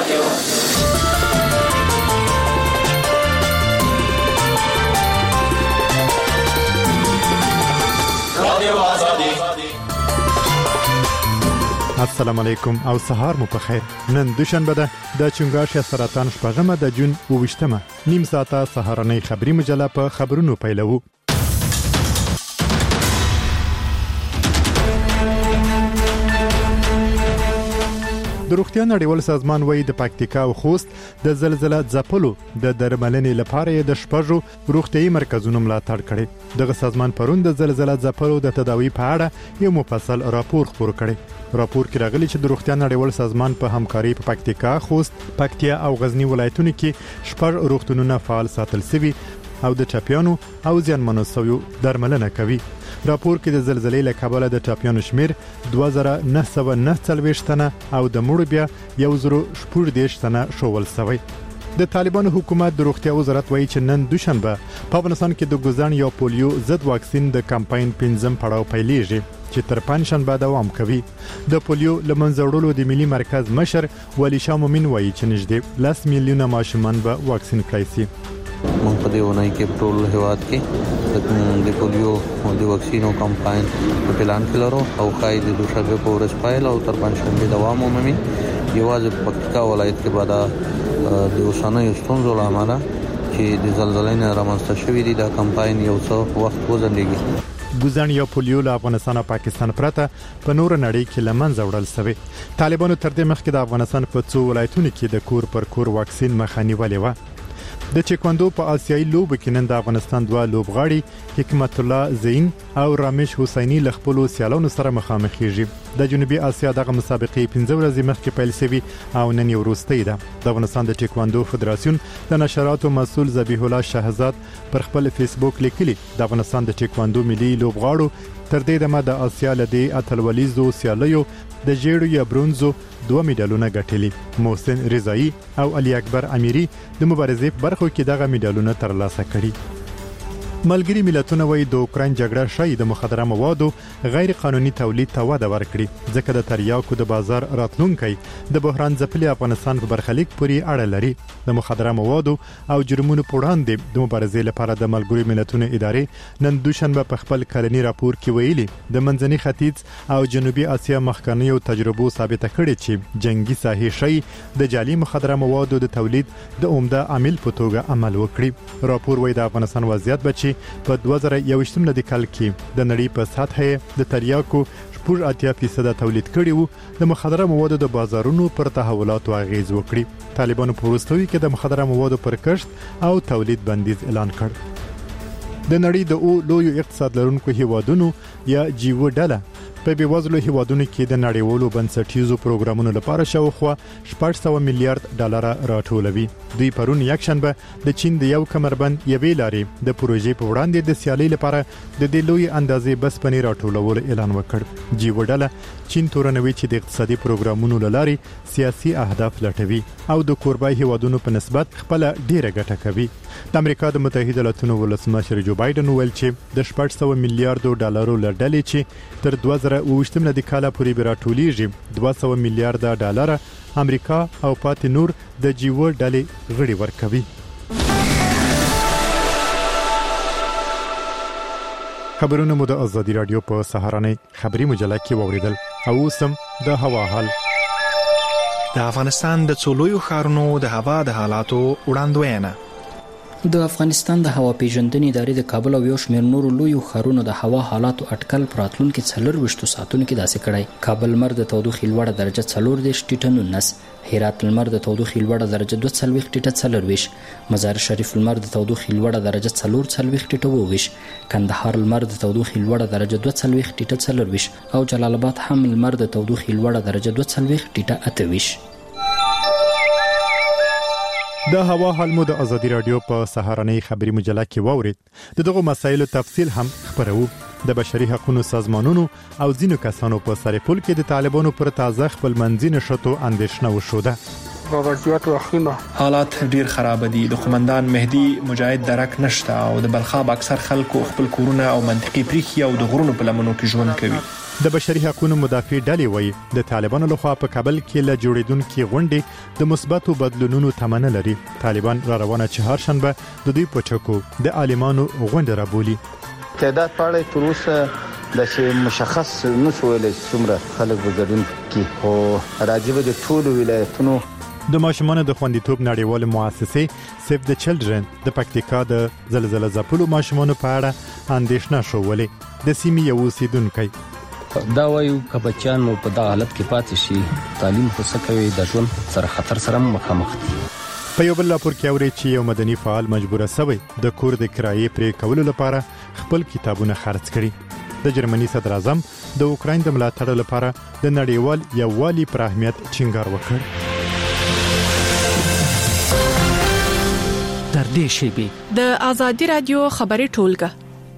السلام علیکم او سهار مو په خیر. نن دوشنبه ده د چنګاښ سرطان شپږمه د جون 28مه نیم ساعته سهارنۍ خبری مجله په خبرونو پیلوو. د روغتیا نړیوال سازمان وایي د پکتیکا او خوست د زلزلې ځپلو د درملنې لپاره د شپږو روغتیايي مرکزونو ملاتړ کړي. دغه سازمان پرون د زلزلې ځپلو د تداوی په اړه یو مفصل راپور خپور کړي. راپور کې راغلي چې د روغتیا نړیوال سازمان په همکاري په پکتیکا، خوست، پکتیا او غزنی ولایتونو کې شپږ روغتونونه فعال ساتل شوي او د ټاپیانو او زیانمنو شویو درملنه کوي. راپور کې د زلزلې له کبله د ټاپیانو شمیر 2949 تنه او د مړو بیا 1014 تنه شوول شوی. د طالبانو حکومت د روغتیا وزارت وایي چې نن دوشنبه په افغانستان کې د ګوزن یا پولیو ضد واکسین د کمپاین 5م پړاو پیلېږي چې تر پنځشنبه دوام کوي. د پولیو لمنځه وړلو د ملي مرکز مشر ولی شاه مومن وایي چې نږدې 10 میلیونه ماشومان به واکسین کړي شي. مونږ په دې ونای کې ټول هیواد کې د پولیو او د واکسینو کمپاین په پلان کې لرو او خای د دوشنبه په ورځ پایل او تر پنځشنبه دوام ومومي. یوازې په پکتیکا ولایت کې بعد د اوسنۍ ستونزو لامل چې د زلزلې نه رامنځته شوې دي دا کمپاین یو څو وخت وځنډيږي. ګوزن یا پولیو له افغانستان او پاکستان پرته په نور نړۍ کې لمنځه وړل شوی. طالبانو تر دې مخکې د افغانستان په څو ولایتونو کې د کور پر کور واکسین مخنیولې و. د چیکواندو په آسیایي لوبو کې نن د افغانستان دوه لوبغاړي حکمت الله زین او رامش حسینی له خپل سیالانو سره مخامخېږي. د جنوبي اسیا دغه مسابقې 15 ورځې مخکې پیل شوې او نن یې وروستۍ ده. د افغانستان د چیکواندو فدراسیون د نشراتو مسؤل ذبیح الله شهزاد پر خپل فیسبوک لیکلي د افغانستان د چیکواندو ملي لوبغاړو تر دې دمه د آسیا لدی اتلولیزو سیالیو د جیړو یا برونزو 2 میډالونه ګټلي. محسن رضایی او علي اکبر امیری د مبارزې په برخو کې دغه میډالونه ترلاسه کړي. ملګری ملتونه وایي د اوکراین جګړه شای د مخدره موادو غیر قانوني تولید ته وده ورکړي ځکه د تریاکو د بازار راتلونکي د بحران ځپلي افغانستان په برخلیک پورې اړه لري. د مخدره موادو او جرمونو په وړاندې د مبارزې لپاره د ملګری ملتونو ادارې نن دوشنبه په خپل کلنی راپور کې ویلي د منځني ختیځ او جنوبي اسیا مخکنیو تجربو ثابته کړې چې جنگي ساحې شای د جعلي مخدره موادو د تولید د عمده عامل په توګه عمل وکړي. راپور وایي د افغانستان وضعیت بچي په 2021 کال کې د نړۍ په سطحه د تریاکو 80% تولید کړي وو. د مخدره موادو د بازارونو پر تحولاتو اغیز وکړي. طالبانو په وروستیو کې د مخدره موادو پر کښت او تولید بندیز اعلان کړ. د نړۍ د لوی اقتصاد لرونکو هیوادونو یا جیو ډله په بیوزلو هیوادونو کې د نړیوالو بنسټیزو پروګرامونو لپاره شاوخوا 600 میلیارډ ډالر راټولوي. دوی پرون یکشنبه د چین د یو کمربند یوې لارې د پروژې په وړاندې د سیالي لپاره د دې لوی اندازې بسپنې راټولولو اعلان وکړ. جیو ډله چین تورنوي چې د اقتصادي پروګرامونو لارې سیاسي اهداف لټوي او د کوربای هیوادونو په نسبت خپل ډیره ګټه کوي. د امریکا د متحده ایالاتونو ولسمشر جو بایدن ویل چې د 600 میلیارډ ډالرو لړډلې چې تر 2018 کال پورې راټولېږي 200 میلیارډ ډالر امریکا او پاتې نور د جیو ډلې غړي ورکوي. خبرونه مو د ازادي رادیو په سهارنۍ خبری مجله کې ووریدل. او سم د هوا حال. د افغانستان د څولویو ښارونو د هوا د حالاتو وړاندوینه. د افغانستان د هوا پیژندنې ادارې د کابل او یو شمېر نورو لویو ښارونو د هوا حالاتو اټکل پراتلونکو 24 ساعتونو کې داسې کړی. کابل لمر د تودوخې لوړه درجه 14.19، هرات لمر د تودوخې لوړه درجه 22.24، مزار شریف لمر د تودوخې لوړه درجه 4.22، کندهار لمر د تودوخې لوړه درجه 22.24 او جلال آباد هم لمر د تودوخې لوړه درجه 22.28. د هوا حال مو د ازادي رادیو په سهارنۍ خبری مجله کې وورید. دغه مسایلو تفصیل هم خبرو. د بشري حقوقو سازمانونو او ځینو کسانو په سرپل کې د طالبانو پر تازه خپل منځي نشټو اندېښنه وشوده. وضعیت واخینه حالات ډیر خراب دي. د قومندان مهدي مجاهد درک نشته او د بلخاب اکثر خلکو خپل کورونه او منطقي پریخي او د غرونو په لمنو کې ژوند کوي. د بشري حقوقو مدافع ډلې وایي د طالبانو لخوا په کابل کې له جوړیدونکو غونډې د مثبتو بدلونونو تمنه لري. طالبان را روانه چهارشنبه د دوی په چکو د عالمانو غونډه را بولي. تعداد پاړې تر اوسه د مشخص نشویل څومره خلک وګړي کې او راجبه د ټول ولایتونو د ماشومانو د خوندیتوب نړیوال مؤسسې سیف د چلډرن د پکتیکا د زلزلې ځپلو ماشومانو په اړه اندېښنه شولې. د سیمې یو اوسیدونکو دا وایو که بچیان مو په دغه حالت کې پاتې شي تعلیم خو څه کوي د ژوند سره خطر سره مخامخ دي. په یو بل راپور کې اوري چې یو مدني فعال مجبور شوی د کور د کرایې پرې کولو لپاره خپل کتابونه خرڅ کړي. د جرمني صدر اعظم د اوکراین د ملاتړ لپاره د نړیوال یووالي پر اهمیت ټینګار وکړ. تر دې شیبې د ازادي رادیو خبري ټولګه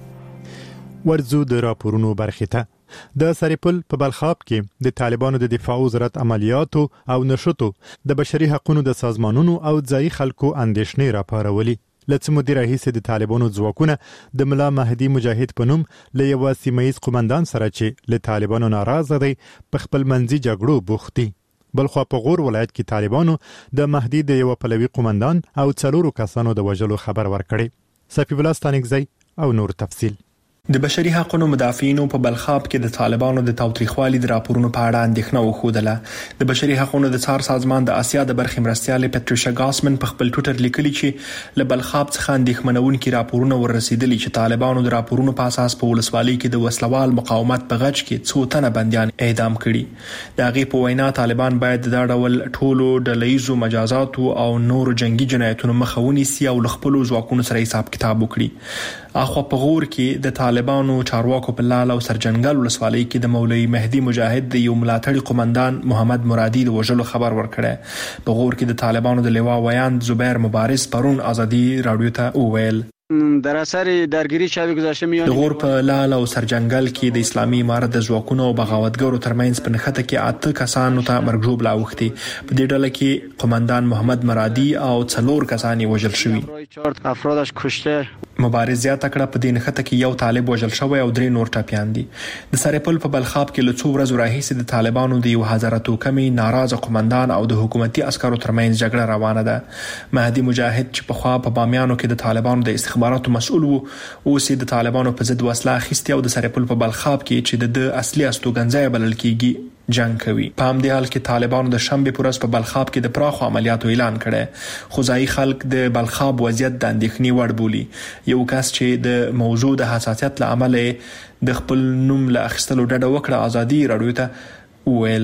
ورزو د راپورونو برخه ته د سریپل په بلخاب کې د طالبانو د دفاع وزارت عملیاتو او نشټو د بشري حقوقو د سازمانونو او ځای خلکو اندېښنې راپارولې. لڅ مدیر رئیس د طالبانو ځواکونه د ملا مهدی مجاهد په نوم له یو سیمایي قومندان سره چې له طالبانو ناراضه دی په خپل منځي جګړو بوختي. بلخو په غور ولایت کې طالبانو د مهدی د یو پلوي قومندان او څلورو کسانو د وژلو خبر ورکړي. صفی الله ستانګزی او نور تفصیل. د بشري حقوقو مدافعینو په بلخاب کې د طالبانو د تاوتریخوالي د راپورونو په اړه اندېښنه وښودله. د بشري حقوقو د څار سازمان د آسیا د برخې مرستيال پټریشا ګاسمن په خپل ټوئیټر لیکلي چې له بلخاب څخه اندېښمنونکي راپورونه ورسېدلي چې طالبانو د راپورونو په اساس په ولسوالۍ کې د وسلوال مقاومت په غچ کې څو تنه بنديان اعدام کړي. د هغې په وینا طالبان باید د ډول ټولو ډلهیزو مجازاتو او نور جنگي جنایتونو مخه ونیسي او خپل ځواکونو سره حساب کتاب وکړي. اخو په غور کې د طالبانو چارواکو په لال او سرجنګل ولسوالۍ کې د مولوي مهدی مجاهد د یو ملاتړي قومندان محمد مرادي د وژلو خبر ورکړی. په غور کې د طالبانو د لوا ویاند زبیر مبارز پرون ازادي رادیو ته وویل در اثر درگیری شب گذشته میان د غور په لال او سرجنګل کې د اسلامي امارت د ځواکونو او بغاوتګرو ترمنځ په نښته کې 8 کسانو ته مرګ ژوبله اوښتې. په دې ډله کې قومندان محمد مرادي او 4 کسان وژل شوي. افرادش کشته. مبارز زیاته کړه په دې نښته کې یو طالب وژل شوی او 3 نور ټپیان دي. د سریپل په بلخاب کې له څو ورځې راهیسې د طالبانو د یو هزاره توکمي ناراضه قومندان او د حکومتي عسکرو ترمنځ جګړه روانه ده. مهدی مجاهد چې په خوا په بامیانو کې د طالبانو د استخباراتو مسؤل وو اوس د طالبانو په ضد وسله اخیستي او د سریپل په بلخاب کې چې د اصلي استوګنځای بلل کېږي جنگ کوي. په همدې حال کې طالبانو د شنبه پر ورځ په بلخاب کې د پراخو عملیاتو اعلان کړي. خو ځایي خلک د بلخاب وضعیت د اندېښنې وړ بولي. یو کس چې د موضوع د حساسیت له امله د خپل نوم له اخیستلو ډډه وکړه ازادي رادیو ته وویل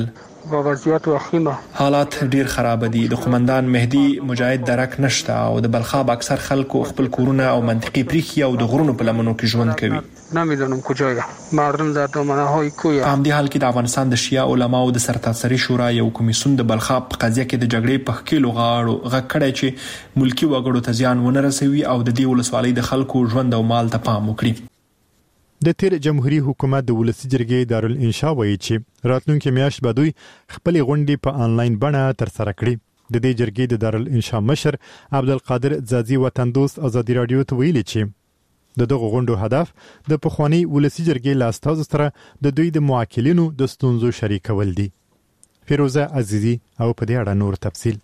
حالات ډیر خراب دي. د قومندان مهدی مجاهد درک نشته او د بلخاب اکثر خلکو خپل کورونه او منطقي پریخي او د غرونو په لمنو کې ژوند کوي. نمیدونم کجاست. مردم در دامنه‌های کوی. په همدې حال کې د افغانستان د شیعه علماو د سرتاسري شورا یو کمیسیون د بلخاب په قضیه کې د جګړې په خکېلو غاړو غږ کړی چې ملکی وګړو ته زیان ونه رسوي او د دې ولسوالۍ د خلکو ژوند او مال ته پام وکړي. د تیر جمهوریت حکومت د ولسی جرګې دارالانشا وایي چې راتلونکي میاشت به دوی خپل غونډې په انلاین بڼه تر سره کړي. د دې جرګې د دارالانشا مشر عبدالقادر زازي وطن دوست ازادي رادیو ته ویلي چې دغه غونډو هدف د پخوانی ولسی جرګې لاستاز سره د دوی د موکلینو د ستونزو شریکول دي. فیروزه عزیزی او په دې اړه نور تفصیل.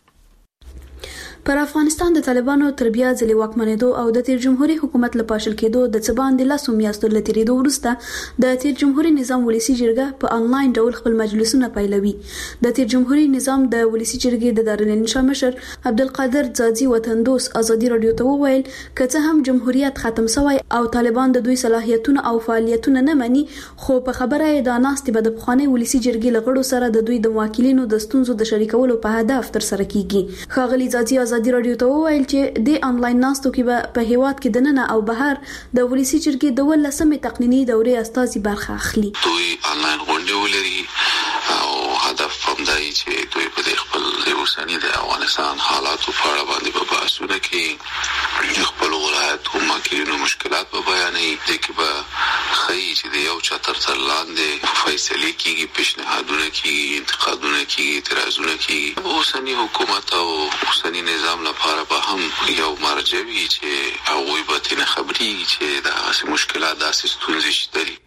پر افغانستان د طالبانو تر بیا ځلې واکمنېدو او د تیر جمهوریت حکومت له پاشل کېدو د څباندې لاسو میاشتو له تیریدو وروسته د تیر جمهوریت نظام ولسی جرګه په انلاین ډول خپل مجلسونه پیلوي. د تیر جمهوریت نظام د ولسی جرګې د دارالانشا مشر عبدالقادر زازي وطن دوست ازادي رادیو ته وویل که هم جمهوریت ختم شوی او طالبان د دوی صلاحیتونه او فعالیتونه نه مني خو په خبره یې د ناستې به د پخوانی ولسی جرګې لغړو سره د دوی د موکلینو د ستونزو د شریکولو په هدف تر سره کیږي. خاغلی زازي ازادي رادیو ته وویل چې د انلاین ناستو کې په هیواد کې د ننه او بهر د ولسی جرګې د 18مې تقنینی دورې استازي برخه اخلي. دوی انلاین غونډې ولري او هدف هم دی چې دوی په خپل د اوسنی د افغانستان حالاتو په اړه باندې په بحثونه کې خپل ولایت او ماکرینو مشکلات په بیانوي چې به خی چې د یو چتر تر لاندې فیصله کیږي، پیشنهادونه کیږي، انتقادونه کیږي، اعتراضونه کیږي. اوسنی حکومت او اوسنی نظام لپاره به هم یو مرجع وي چې هغوی به تنه خبري چې د مشکلات داسې ستونزې شته.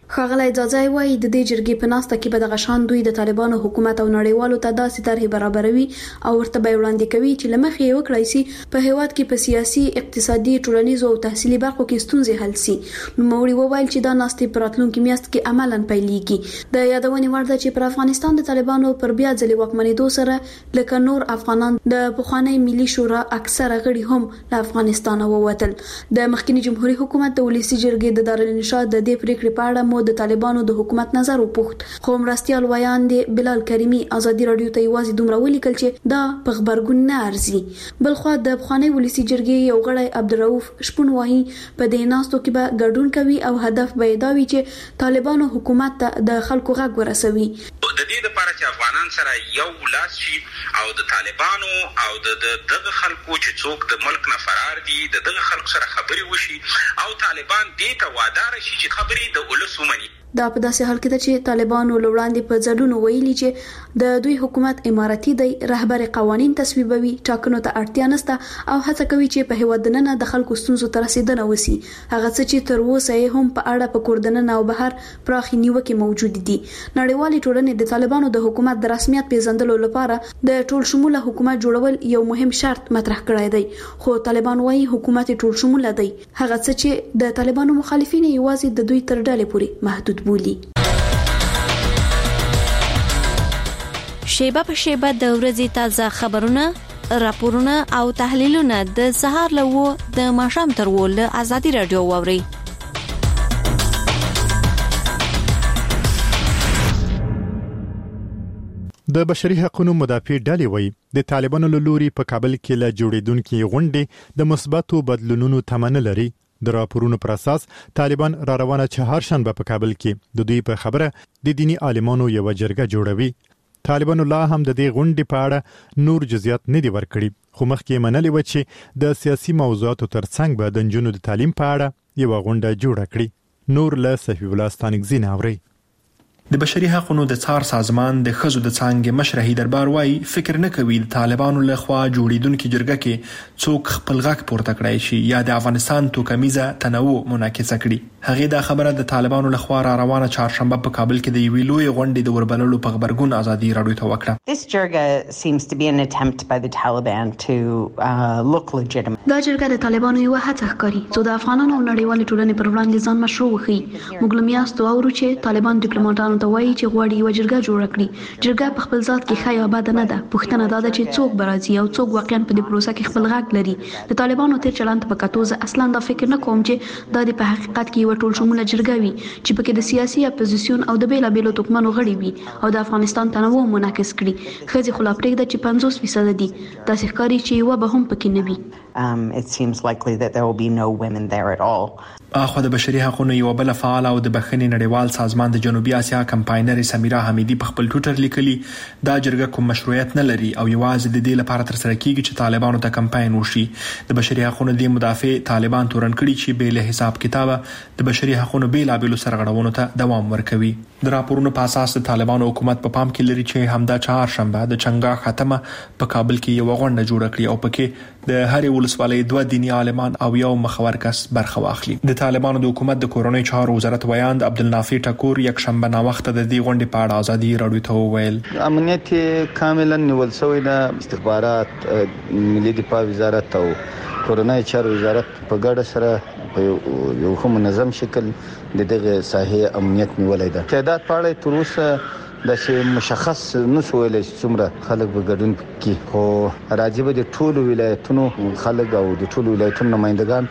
ښاغلی ځاځی وایي د دې جرګې په ناسته کې به د غشان دوی د طالبانو حکومت او نړیوالو ته داسې طرحې برابروي او ورته به وړاندې کوي چې لمخې یې وکړای شي په هیواد کې په سیاسي، اقتصادي، ټولنیزو او تحصیلي برخو کې ستونزې حل شي. نوموړي وویل چې دا ناستې په راتلونکي میاشت کې عملاً پیلېږي. د یادونې وړ ده چې پر افغانستان د طالبانو پر بیا ځلې واکمنېدو سره لکه نور افغانان د پخوانی ملي شورا اکثره غړي هم له افغانستان ووتل. د مخکنی جمهوریت حکومت د ولسی جرګې د دارالانشا د دې پریکړې په اړه د طالبانو د حکومت نظر وپوښت، خو مرستيال ویان دي بلال کریمی ازادي رادیو ته یوازې دومره ولیکل چې دا په خبرګون نه ارزي. بلخو د بخاني ولسی جرګې یو غړی عبدالرؤف شپون وایي په دې ناستو کې به ګډون کوي او هدف به دا وي چې طالبانو حکومت ته د خلکو غږ ورسوي. د دې لپاره چې افغانان سره یو لاس شي او د طالبانو او دغه خلکو چې څوک د ملک نه فرار دي دغه خلکو سره خبري وشي او طالبان دې ته وادار شي چې خبري د ولس ومني. دا په داسې حال کې ده چې طالبانو لوړاندې په ځلونو ویلي چې د دوی حکومت اماراتي دی، رهبر قوانين تصویبوي، ټاکنو ته اړتیا نشته او هڅه کوي چې په هیواد دننه د خلکو ستونزو ته رسیدنه وسی. هغه څه چې تر اوسه هم په اړه په کوردننه او بهر پراخي نیوکې موجود دي. نړیوالې ټولنې د طالبانو د حکومت د رسمیت پیژندلو لپاره د ټول شموله حکومت جوړول یو مهم شرط مطرح کړی دی، خو طالبان وايي حکومت ټول شموله دی. هغه څه چې د طالبانو مخالفین یوازې د دوی تر ډلې پورې محدود بولی. شیبه په شیبه د ورځې تازه خبرونه، راپورونه او تحلیلونه د سهار له د ماښام تر له ازادي رادیو واوري. د بشري حقوقو مدافع ډلې وایي د طالبانو له لوري په کابل کې له جوړیدونکو غونډې د مثبتو بدلونونو تمنه لري. د راپورونو پر اساس طالبان را روانه چهارشنبه په کابل کې د دوی په خبره د دینی عالمانو یو جرګه جوړوي. طالبان الله هم د دې غونډې په اړه نور جزئیات نه دی ورکړي، خو مخکې منلي و چې د سیاسي موضوعاتو ترڅنګ به د نجونو د تعلیم په اړه یو غونډه جوړه کړي. نور له صفی الله ستانګزی اوري. د بشري حقوقو د څار سازمان د خزو د څنګه مشرحي دربار وايي فکر نه کوي د طالبانو له خوا جوړیدونکو جرګه کې څوک خپل غږ پورته کړی شي یا د افغانستان توکمیزه تنوع منعکس کړي. هغه دا خبره د طالبانو له خوا را روانه چهارشنبه په کابل کې د یوې لوی غونډې د وربللو په خبرګون ازادي رادیو ته وکړه. This jerga seems to be an attempt by the Taliban to look legitimate. دا جرګه د طالبانو یو هڅه ښکاري چې د افغانانو او نړیوالې ټولنې پر وړاندې ځان مشروع وکړي. موږ لمیاستو اورو چې طالبان ډیپلوماټانو ته وایي چې غواړي یو جرګه جوړ کړي. جرګه په خپل ذات کې ښه یا بد نه ده، پوښتنه دا ده چې څوک برازي او څوک واقعا په دې پروسه کې خپل غږ لري. د طالبانو تیر چلند په کتو زه اصلا دا فکر نه کوم چې دا د په حقیقت کې یو ټول شموله جرګه وي چې پکې د سیاسي اپوزیسیون او د بیلابیلو توکمنو غړي وي او د افغانستان تنوع منعکس کړي. خځې خلا پرېږده چې 50% دي، داسې ښکاري چې یو به هم پکې نه وي. It seems likely that there will be no women there at all. اخو د بشري حقوقو یو بل فعال او د بخښنې نړیوال سازمان د جنوبي اسیا کمپاینر سمیرا حمیدی په خپل ټوئیټر لیکلي دا جرګه کوم مشروعیت نه لري او یوازې د دې لپاره تر سره کیږي چې طالبانو ته کمپاین وشي. د بشري حقوقو د مدافع طالبان تورن کړي چې به له حساب کتابه د بشري حقوقو بیلابیلو سرغړونو ته دوام ورکوي. د راپورونو په اساس د طالبانو حکومت په پام کې لري چې همدا چهارشنبه د چنګا ختمه په کابل کې یو غونډه جوړه کړي او پکې د هرې ولسوالۍ 2 دینی عالمان او یو مخور کس برخه واخلي. د طالبانو د حکومت د کورونی چارو وزارت ویاند عبدالنافع ټکور یک شنبه نا وخت د دې غونډې په اړه ازادي رادیو ته وویل امنیت کاملا نیول شوی د استخبارات، ملي دفاع وزارت او کورونی چارو وزارت په ګډه سره په یو منظم شکل دغه ساحې امنیت نیولای ده. تعداد په اړه تر اوسه د مشخص نشو ویل څومره خلک به ګډون کوي، خو راځي به د ټولو ولایتونو خلک او د ټولو ولایتونو نمائندگان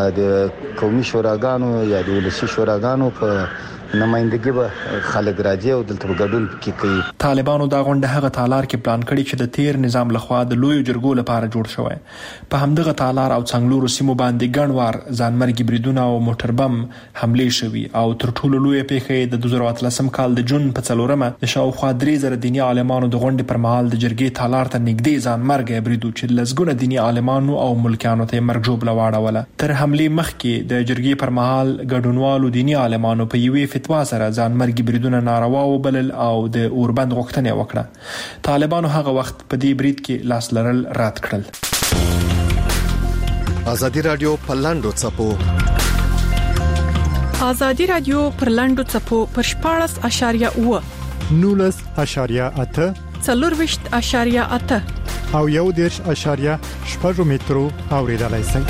د قومي شوراګانو یا د ولسي شوراګانو په نمائندګي به خلک راځي او دلته ګډون کوي. طالبانو دا غونډه هغه تالار کې پلان کړي چې د تیر نظام لخوا د لوی جرګو لپاره جوړ شوی. په همدغه تالار او څنګلورو سیمو باندې ګڼوار ځانمرګي بریدونه او موټر بم حملې شوي او تر ټولو لوی پیښه د 2013 کال د جون په 4مه د شاوخوا 3000 دینی عالمانو د غونډې پر مهال د جرګې تالار ته نږدې ځانمرګي بریدو چې لزګونه دینی عالمانو او ملکانو ته مرګ جوړ لواړوله. تر حملې مخکې د جرګې پر مهال ګډونوالو دینی عالمانو په یوې فتوا سره ځانمرګي بریدونه ناروا وبلل او د اوربند غوښتنه وکړه. طالبانو هغه وخت په دې برید کې لاس لرل رد کړل. ازادي رادیو په لاندو چپو آزادي رادیو پر لنډو چپو پر 14.8 19.8 4.8 او 1.8 مترو اوریدلای شئ.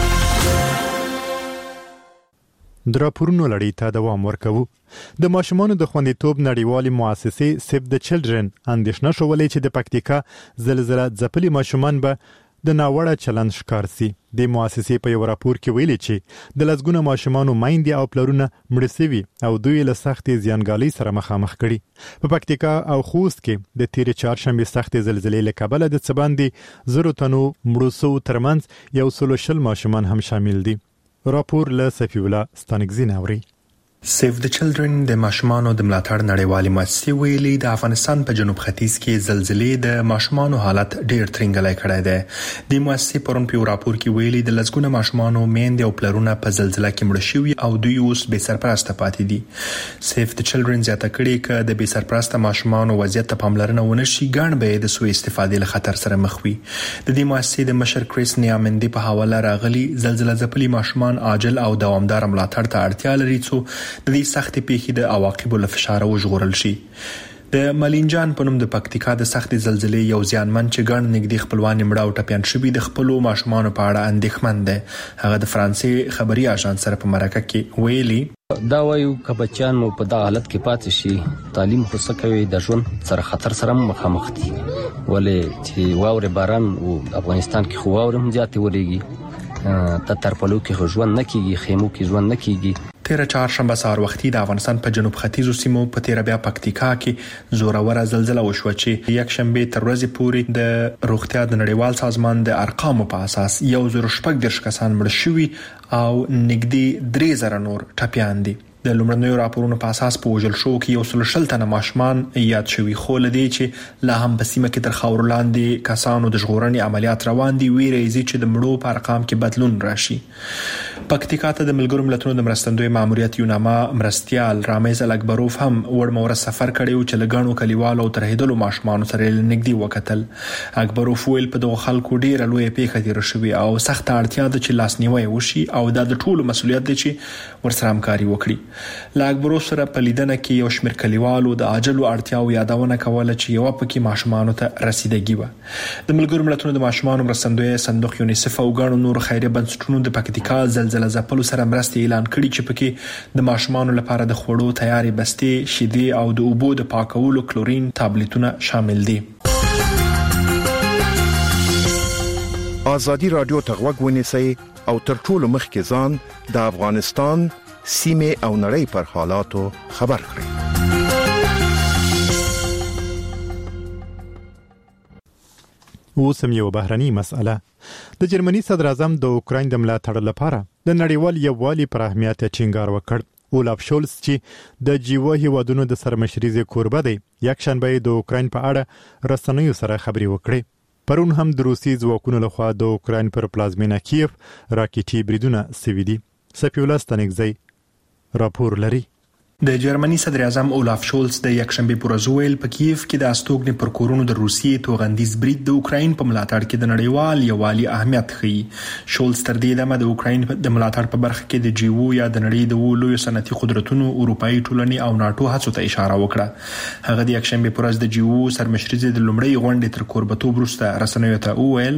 د راپورونو لړۍ ته دوام ورکوو. د ماشومانو د خوندیتوب نړیوالې مؤسسې سیف د چلډرن اندېښنه شولې چې د پکتیکا زلزلہ ځپلي ماشومان به د ناوړه چلند ښکار سي. د مؤسسې په یو راپور کې ویلي چې د لسګونه ماشومانو میندې او پلرونه مړه شوي او دوی له سختې زیانګالۍ سره مخامخ کړي. په پکتیکا او خوست کې د تیرې چهارشنبې سختې زلزلې له کبله د څه باندې 0 تنو مړو سوو ترمنځ 120 ماشومان هم شامل دي. راپور له صفی الله ستانکزی ناوري. سیف د چلډرن د ماشومانو د ملاتړ نړیوالې مؤسسې ویلي د افغانستان په جنوب ختیځ کې زلزلې د ماشومانو حالت ډېر ترنګلای کړی دی. د مؤسسې پرون په راپور کې ویلي د لسګونه ماشومانو میندې او پلرونه په زلزلہ کې مړه شوي او دوی اوس بې سرپرسته پاتې دي. سیف د چلډرن زیاته کړې ک د بې سرپرسته ماشومانو وضعیت ته پاملرنه ونه شي ګڼ به د سوء استفادې له خطر سره مخ وي. د دې مؤسسې د مشر کریس نیامندي په حواله راغلي زلزلہ ځپلي ماشومان عاجل او دوامدار ملاتړ ته اړتیا لري څو د دې سختې پیښې د عواقبو له فشار وژغورل شي. د ملینجان په نوم د پکتیکا د سختې زلزلې یو زیانمن چې ګڼ نږدې خپلوان مړه او ټپيان شوي د خپلو ماشومانو په اړه اندېښمن دی. هغه د فرانسې خبري اژانس سره په مرکه کې ویلي دا وایو که بچیان مو په دغه حالت کې پاتې شي تعلیم خو څه کوي د ژوند سره خطر سره مخامخ دي. ولې چې واورې باران او افغانستان کې خو واورې هم زیاتې ورېږي ته ترپلو کې خو ژوند نه کېږي خیمو کې ژوند نه کېږي. تیره چهارشنبه سهار وختي د افغانستان په جنوب ختیځو سیمو په تیره بیا پکتیکا کې زوروره زلزلہ وشوه چې یک شنبه تر ورځې پورې د روغتیا د نړیوال سازمان د ارقامو په اساس 114 کسان مړه شوي او نږدې 3000 نور ټپيان دي. د لومړنیو راپورونو په اساس په وژل شو کې 130 تنه ماشومان یاد شوي خو لدی چې لا هم په سیمه کې تر خاور لاندې کسانو د ژغورنې عملیات روان دي ویریږي چې د مړو په ارقام کې بدلون راشي. پکتیکا ته د ملګرو ملتونو د مرستندوی ماموریت یوناما مرستيال رامیز الاکبروف هم وړمور سفر کړی چې لګانو کلیوالو او ترهیدلو ماشومان سره لنګدي وکتل. اکبروف ویل په دغه خلکو ډیره لوی پیښه تیر شوې او سخت اړتیا ده چې لاسنیوي وشي او دا د ټولو مسولیت دی چې ورسره همکاري وکړي. لاکبروف سره په لیدنه کې یو شمېر کلیوالو د عاجلو اړتیاو یادونه کوله چې یو پکې ماشومانو ته رسیدګي و. د ملګرو ملتونو د ماشومانو مرستندوی صندوق یونیسف او غاڼو نور خیري بنسټونو د پکتیکا زلزلہ ځپلو سره مرستې اعلان کړي چې پکې د ماشومانو لپاره د خوړو تیاري بستې شیدې او د اوبو د پاکولو کلورین تابلیتونه شامل دي. آزادي رادیو ته غوږ ونیسئ او تر ټولو مخکې ځان د افغانستان سیمه او نړۍ پر حالاتو خبر کړئ. اوس هم یو بهرني مسأله. د جرمني صدر اعظم د اوکراین د ملاتړ لپاره د نړیوال یووالي پر اهمیت ټینګار وکړ. اولاف شولز چې د جیو هیوادونو د سرمشرۍ کوربه دی یک شنبه د اوکراین په اړه رسنیو سره خبري وکړي. پرون هم د روسي ځواکونو لخوا د اوکراین پر پلازمینه کیف راکټي بریدونه سوي دي. صفی الله ستانکزی راپور لري. د جرمني صدر اعظم اولاف شولز د یکشنبه پر ورځ ویل په کیف کې د استوګنې پر کورونو د روسیې توغندیز برید د اوکراین په ملاتړ کې د نړیوال یووالي اهمیت ښيي. شولز تر دې دمه د اوکراین د ملاتړ په برخه کې د جیو یا د نړۍ د لوی صنعتي قدرتونو اروپאי ټولنې او ناتو هڅو ته اشاره وکړه. هغه د یکشنبه پر ورځ د جیو سرمشرۍ د لومړۍ غونډې تر کوربتوب وروسته رسنیو ته وویل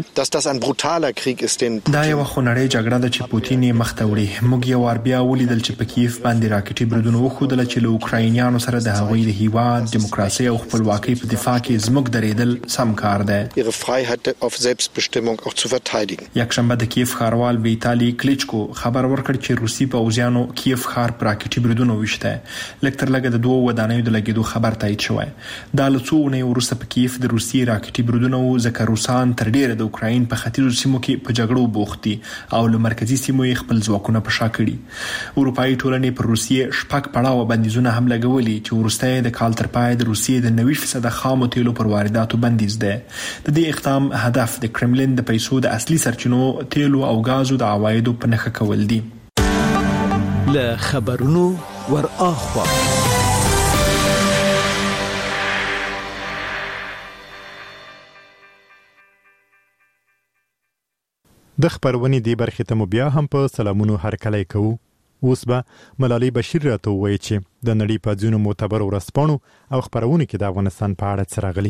دا یو خونړۍ جګړه ده چې پوتین یې مخ ته وړي. موږ یو وار بیا ولیدل چې په کیف باندې راکټي بریدونه وخوړل چې له اوکراینیانو سره د هغوی د هیواد دیموکراسي او خپلواکۍ په دفاع کې زموږ درېدل سم کار دی. ihre Freiheit auf Selbstbestimmung auch zu verteidigen. یکشنبه د کیف ښاروال ویتالي کلیچکو خبر ورکړ چې روسي پوځیانو کیف ښار پر راکټي بریدونه وشته. لکتر لګه د دوه ودانیو د لګیدو خبر تایید شوی. دا له څو نه وروسته په کیف د روسي راکټي بریدونه او ځکه روسان تر ډیره د اوکراین په ختیځو سیمو کې په جګړو بوخت دي او له مرکزی سیمو یې خپل ځواکونه په شا کړي. اروپאי ټولنې پر روسیې شپږ پړاو بندیزونه هم لګولي چې وروسته د کال تر پای د روسیې د 90% خامو تیلو پر وارداتو بندیز ده. د دې اقدام هدف د کرملین د پیسو د اصلي سرچینو تیلو او غازو د عوایدو په نښه کول دي. له خبرونو ور اخوا د خبرونې دی برخه ته مو بیا هم په سلامونو هرکلی کوو. اوس به ملالۍ بشیر راته ووایي چې د نړۍ په ځینو معتبرو ورځپاڼو او خپرونو کې د افغانستان په اړه څه راغلي.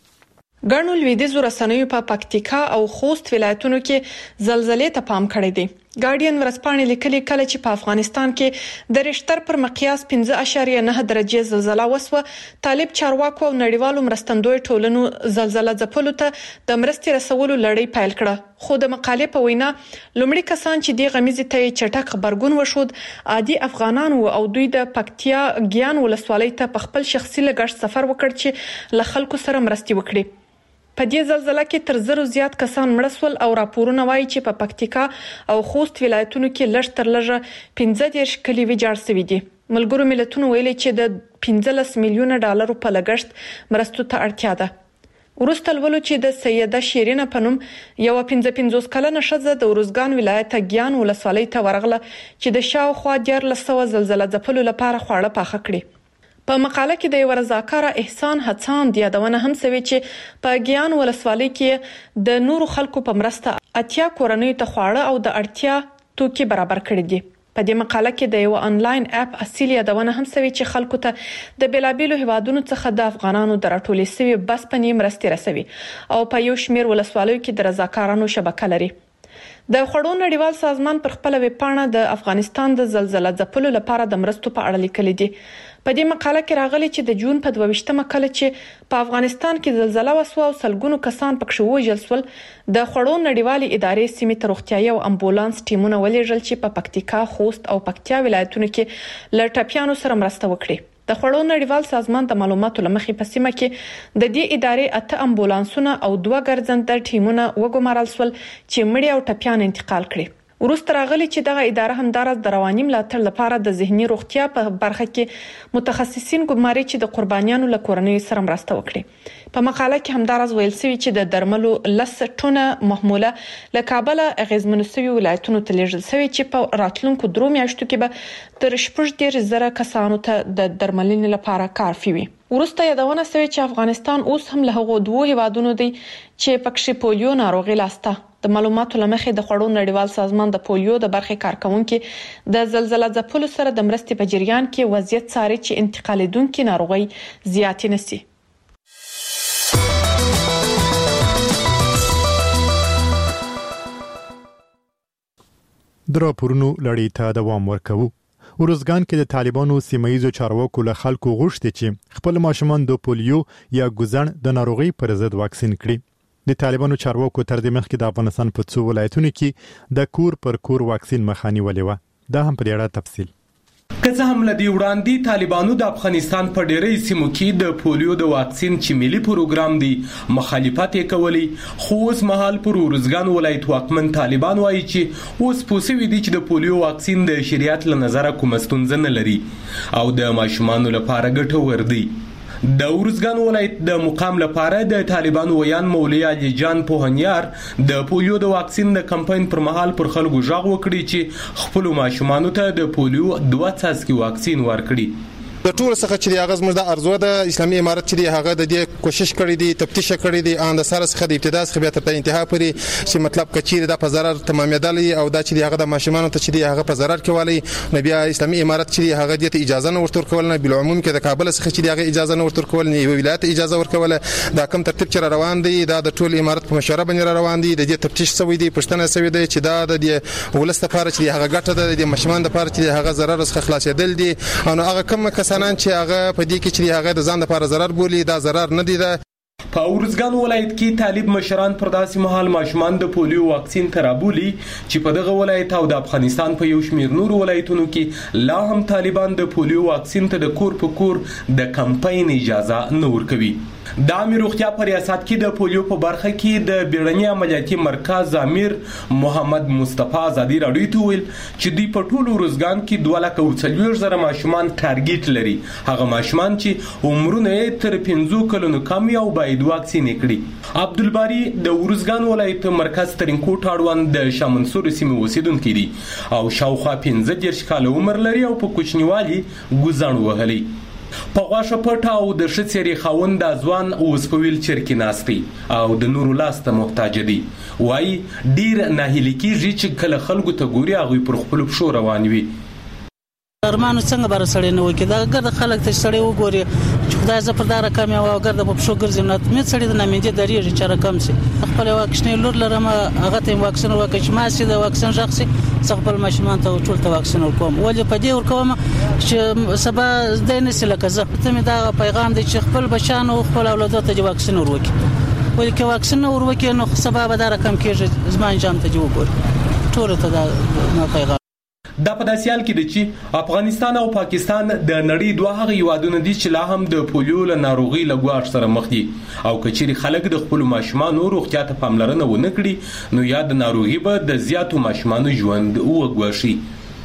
ګڼو لویدیځو رسنیو په پکتیکا او خوست ولایتونو کې زلزلې ته پام کړی دی. ګارډین ورځپاڼې لیکلي کله چې په افغانستان کې د ریشتر پر مقیاس 5.9 درجه زلزلہ وسوه، طالب چارواکو او نړیوالو مرستندوی ټولنو زلزلہ ځپلو ته د مرستې رسولو لړۍ پیل کړه. خو د مقالې په وینا لومړی کسان چې د غمیزې ته چټک خبرګون وشود عادي افغانان او دوی د پکتیا ګیان ولسوالۍ ته په خپل شخصي لګښت سفر وکړ چې له خلکو سره مرستې وکړي. په دې زلزلہ کې تر 100 زیات کسان مړ شول او راپورونه وایي چې په پکتیکا او خوست ولایتونو کې لږ تر لږه 15 کلی ویجاړ شوي دي. ملګرو ملتونو ویلي چې د 15 میلیونه ډالرو په لګښت مرستو ته اړتیا ده. ورسته لولو چې د سیده شیرینه په نوم یو 55 کلنه ښځه د ورزګان ولایت ګیان ولسوالۍ ته ورغله چې د شاوخوا 1400 زلزلہ ځپلو لپاره خواړه پاخه کړي. په مقاله کې د یو رضاکار احسان هڅاند یادونه هم شوی چې په ګیان ولسوالۍ کې د نورو خلکو په مرسته 80 کورنۍ ته خواړه او د اړتیا توکي برابر کړي دي. په دې مقاله کې د یو انلاین اپ اصلي یادونه هم شوی چې خلکو ته د بیلابیلو هیوادونو څخه د افغانانو د راټولې شوی بس پنی مرستې رسوي او په یو شمیر ولسوالیو کې د رضاکارانو شبکه لري. د خوړو نړیوال سازمان پر خپل ویب پاڼه د افغانستان د زلزلہ ځپلو لپاره د مرستو په اړه لیکلي دي. په دې مقاله کې راغلي چې د جون په 22مه کال چې په افغانستان کې زلزلہ وسوه او سلګونو کسان پکښ وژل شول، د خوړو نړیوالې ادارې سیمې ته روغتیايي او امبولانس ټیمونه ولېږل چې په پکتیکا، خوست او پکتیا ولایتونو کې له ټپیانو سره مرسته وکړي. د خوړو نړیوال سازمان د معلوماتو لمخې په سیمه کې د دې ادارې 8 امبولانسونه او 2 ګرځنده ټیمونه وګمارل شول چې مړي او ټپیان انتقال کړي. وروسته راغلي چې دغه اداره همدارس د رواني ملاتړ لپاره د ذهني روغتیا په برخه کې متخصصین ګماري چې د قربانیانو له کورنۍ سره مرسته وکړي. په مقاله کې همدارس ویل شوی چې د درملو 10 ټنه محموله له کابل اغیزمنو شوی ولایتونو ته لیږل شوی چې په راتلونکو 3 میاشتو کې به تر 14,000 کسانو ته د درملنې لپاره کافي وي. ورسته یادونه شوی چې افغانستان اوس هم له هغو 2 هیوادونو دی چې پکښې پولیو ناروغي لاسته. د معلوماتو لمخې د خوړو نړیوال سازمان د پولیو د برخې کارکونکو د زلزلہ ځپلو سره د مرستې په جریان کې وضعیت څاري چې انتقالېدونکې ناروغي زیاتې نشي. د راپورونو لړۍ ته دوام ورکوو. ورزګان کې د طالبانو سیمایي چارواکو له خلکو غوښتي چې خپل ماشومان د پولیو یا ګوزن د ناروغي پر ضد واکسین کړي. د طالبانو چارواکو تر دې مخکې د افغانستان په څو ولایتونو کې د کور پر کور واکسین مخاني ولې و. دا هم پر اړه تفصیل. که څه هم لدی وړاندې طالبانو د افغانستان په ډېری سیمو کې د پولیو د واکسین چې ملي پروګرام دی مخالفت یې کولی، خو اوس مهال پر ورزګان ولایت واکمن طالبان وایي چې اوس پوسوي دي چې د پولیو واکسین د شریعت له نظره کوم ستونزه نه لري او د ماشومانو لپاره ګټور دی. د ورزګان ولایت د مقام لپاره د طالبانو ویان مولوی علي جان پوهنیار د پولیو د واکسین د کمپاین پر مهال پر خلکو ژغ وکړي چې خپل ماشومانو ته د پولیو 2 څاڅکي واکسین ورکړي. د ټول څخه چې هغه زموږ د ارزو د اسلامي امارت چې هغه د دې کوشش کړی دی، تفتیش کړی دی ان د سره څخه د ابتدا څخه بیا تر انتها پورې چې مطلب کچیر د په ضرر تمامېدلی او دا چې هغه د ماشومانو ته چې هغه په ضرر کې والی نو بیا اسلامي امارت چې هغه د اجازه نه ورتور کول نه بل عموم کې د کابل څخه چې هغه اجازه نه ورتور کول نه ولایت اجازه ورکول. دا کوم ترتیب چې روان دی دا د ټول امارت په مشوره باندې روان دی. د دې تفتیش شوی دی، پښتنه شوی دی چې دا د ولست لپاره چې هغه ګټه د ماشومان لپاره چې هغه ضرر څخه خلاصېدل دي او هغه کوم کسانان چې هغه په دې کې چې هغه د ځان لپاره ضرر بولي دا ضرر نه دی. په ورزګان ولایت کې طالب مشران پر داسې مهال ماشومان د پولیو واکسین ترابولي چې په دغه ولایت او د افغانستان په یو شمیر نور ولایتونو کې لا هم طالبان د پولیو واکسین ته د کور په کور د کمپاین اجازه نه ورکوي. د عامه روغتیا په ریاست کې د پولیو په برخه کې د بیړني عملیاتي مرکز امیر محمد مصطفی ازادي راډیو ته ویل چې دوی په ټول ورزګان کې 240,000 ماشومان ټارګټ لري، هغه ماشومان چې عمرونه تر 15 کلونو کم او باید واکسین کړي. عبدالباری د ورزګان ولایت مرکز ترینکوټ اړوند د شاه منصور سیمې اوسیدونکي دي او شاوخوا 15 کاله عمر لري او په کوچنیوالي ګوزن وهلي. په غواشه پټه او د شڅيري خاوند د ځوان اوس په ویل چرکی ناستي او د نورو لاسته محتاج دي. وای ډیر ناهیلی کیږي چې کله خلکو ته ګوري هغه پر خپل پښو روان وي. ارمانو څنګه بار سړی نه وکي دا ګرد خلک ته سړی وګوري چې خدای زه پر دا رقم او ګرد په شو ګرځم نه مې سړی د نامیندې دریږي چې رقم سي خپل واکسین لور لرم هغه ته واکسین وکړي چې ما سي د واکسین شخصي خپل ماشومان ته ټول ته واکسین ورکوم ولې په دې ورکوم چې سبا د نسل لکه زه ته مې دا پیغام دی چې خپل بچانو خپل اولادو ته واکسین ورکړي ولې کې واکسین ورکړي نو سبا به دا رقم کېږي زما انجام ته وګوري ټول ته دا پیغام دا په داسې حال کې دی چې افغانستان او پاکستان د نړۍ دوه هغه هیوادونه دي چې لا هم د پولیو له ناروغي له ګواښ سره مخ دي او کچېرې خلک د خپل ماشومانو روغتیا ته پاملرنه ونه کړي نو یا د ناروغي به د زیاتو ماشومانو ژوند وګواښي.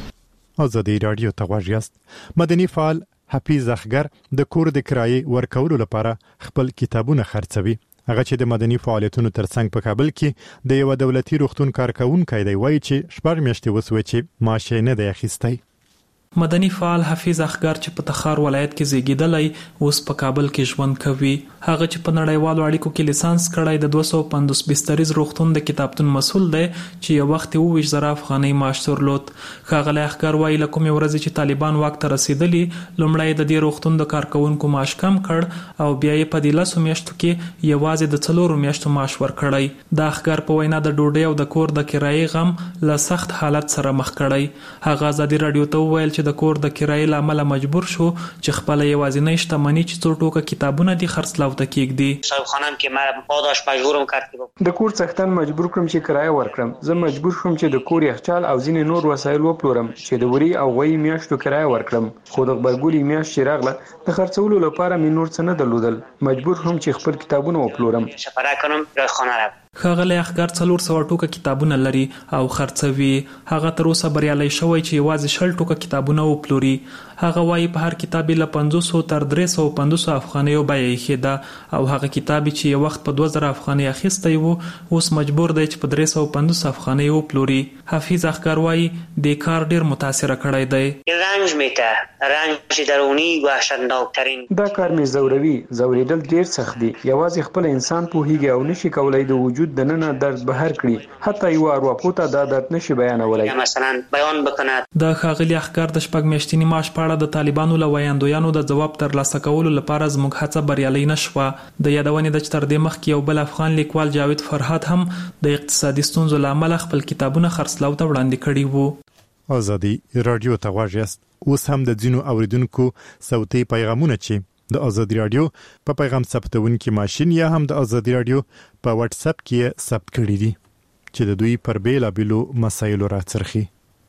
ازادي رادیو ته غواړئ یاست. مدني فعال حفیظ اخگر د کور د کرایې ورکولو لپاره خپل کتابونه خرڅوي. هغه چې د مدني فعالیتونو ترڅنګ په کابل کې د یو دولتي روغتون کارکونکو دی وایي چې شپږ میاشتې وسوي چې معاش نه دی اخیستی. مدني فعال حفیظ اخگر چې په تخار ولایت کې زیږیدلی اوس په کابل کې ژوند کوي. هغه چې په نړیوالو اړیکو کې لیسانس کړی د 250 بستریز روغتون د کتابتون مسؤل دی چې یو وخت 20,000 افغانۍ معاش درلود. ښاغلی اخگر وایي له کومې ورځې چې طالبان واک ته رسیدلي لومړی د دې روغتون د کارکونکو معاش کم کړ او بیا یې په 10 میاشتو کې یوازې د 4 میاشتو معاش ورکړی. د اخگر په وینا د ډوډۍ او د کور د کرایې غم له سخت حالت سره مخ کړی. هغه ازادي رادیو ته وویل چې د کور د کرایې لامل مجبور شو چې خپل یوازینۍ شتمنۍ چې څو ټوکه کتابونه دي خرڅلاو ته کېږدي. صاحبخانم کې ما پاداش مجبورم کړم د کور څښتن مجبور کړم چې کرایه ورکړم. زه مجبور شوم چې د کور یخچال او ځینې نور وسایل وپلورم چې د وری او غوي میاشتو کرایه ورکړم خو د غبرګولي میاشت چې راغله د خرڅولو لپاره مې نور څه نه درلودل. مجبور شوم چې خپل کتابونه وپلورم. سفر کنم را خانه را ښاغلی اخگر 400 ټوکه کتابونه لري او خرڅوي. هغه تر اوسه بریالی شوی چې یوازې 60 ټوکه کتابونه وپلوري. هغه وایي په هر کتاب له 500 تر 350 افغانیو بیه یې ده او هغه کتاب چې یو وخت په 2000 افغانۍ اخیستی وو اوس مجبور دی چې په 350 افغانۍ وپلوري. حفیظ اخگر وایي د کار ډیر متاثر کړی دی. رنج میته رنج درونی وحشتناکترین دا کار می زوروي زوریدل ډیر سخت دی. یوازې خپل انسان پوهیږي او نشي کولای د وجود د نن درد بهر کړي حتی یو ارواپوته دا درد نشي بیانولای. مثلا بیان بکنه. د ښاغلي اخگر د شپږ میاشتنی معاش په اړه د طالبانو له ویاندویانو د جواب ترلاسه کولو لپاره زموږ هڅه بریالۍ نشوه. د یادونې د تر دې مخکې یو بل افغان لیکوال جاوید فرهاد هم د اقتصادي ستونزو له امله خپل کتابونه خرڅلاو ته وړاندې کړي وو. ازادي رادیو ته غواړئ یاست. اوس هم د ځینو اوریدونکو صوتي پیغامونه چې د ازادي رادیو په پیغام ثبتونکي ماشين یا هم د ازادي رادیو په واتس اپ کې ثبت کړي دي چې د دوی پر بیلابیلو مسایلو راڅرخي.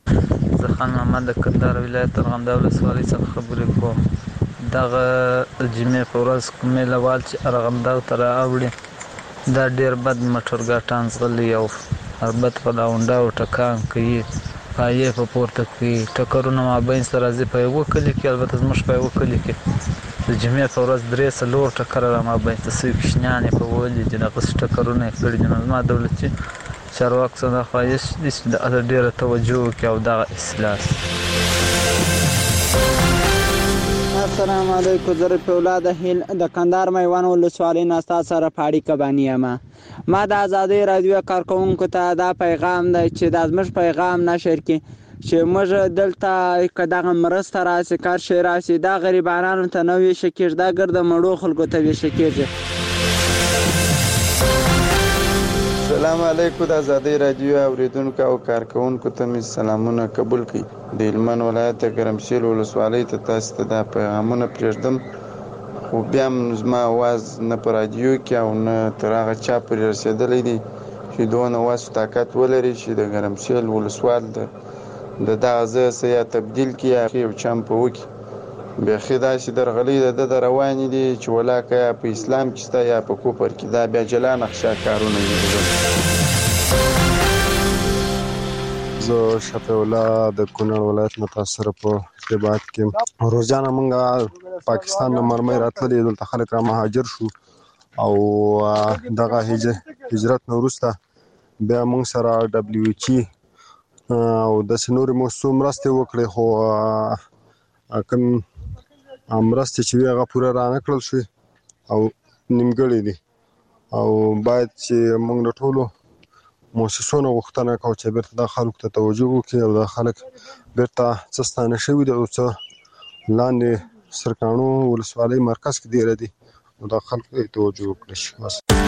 زه خان محمد د کندهار ولایت ارغنداو ولسوالۍ څخه خبرې کوم. دغه جمعې په ورځ کومې لوال چې ارغنداو ته راوړي دا ډیر بد موټر ګاټان زغلي او البته په لاونډاو ټکان کوي پایې په پورته کوي ټکرونه مابین سره راځي په یو کلی کې البته زموږ په یو کلی کې د جمعې په ورځ 3 ټکر را مابین ته سوي کښنیانې په ولې چې دغه ټکرونه یې کړي دي. زما دولتي چارواکو څخه خواهش دي چې د ډېره توجه وکړي او دغه اصلاح. السلام علیکم. زه رفیع الله د کندهار میوان ولسوالۍ نه ستاسو سره په اړیکه باندې یم. ما د ازادۍ رادیو کارکوونکو ته دا پیغام دی چې دا زموږ پیغام نشر کړي چې موږ دلته که دغه مرسته راسي کار شي راسي دا غریبانو ته نه ویشه کېږي دا ګرد مړو خلکو ته ویشه کېږي. السلام علیکم. د ازادۍ رادیو اوریدونکو او کارکوونکو ته مې سلامونه قبول کړئ. د هلمند ولایت ګرمسیر ولسوالۍ ته تاسو ته دا پیغامونه پرېږدم خو بیا هم زما اواز نه په رادیو کې او نه تر هغه چا پورې رسېدلی دی چې دونه وس طاقت ولري چې د ګرمسیر ولسوال د دغه ځای څه یا تبدیل کړي یا یو چمپه وکړي. بیخي داسې درغلۍ د روانې دي چې ولاکه یا په اسلام کې شته یا په کفر کې. دا بیا جلا نقشه کارونه دي. زه شفیع الله د کونړ ولایت متاثر په ارتباط کې روزانه مونږه پاکستان نه مرمۍ راتللې دلته خلک را مهاجر شو او دغه هجرت نه وروسته بیا مونږ سره WH او د سنوري موسسو مرستې وکړې خو کوم مرستې چې وي هغه پوره رانه کړل شوې او نیمګړې دي او باید چې مونږ د ټولو مؤسسونو غوښتنه کوي چې بیرته د خلکو ته توجه وکړي او د خلک بیرته څستانه شوی دی او څه لاندې سرکانو ولسوالۍ مرکز کې دی ردی نو د خلکو توجه وکړي.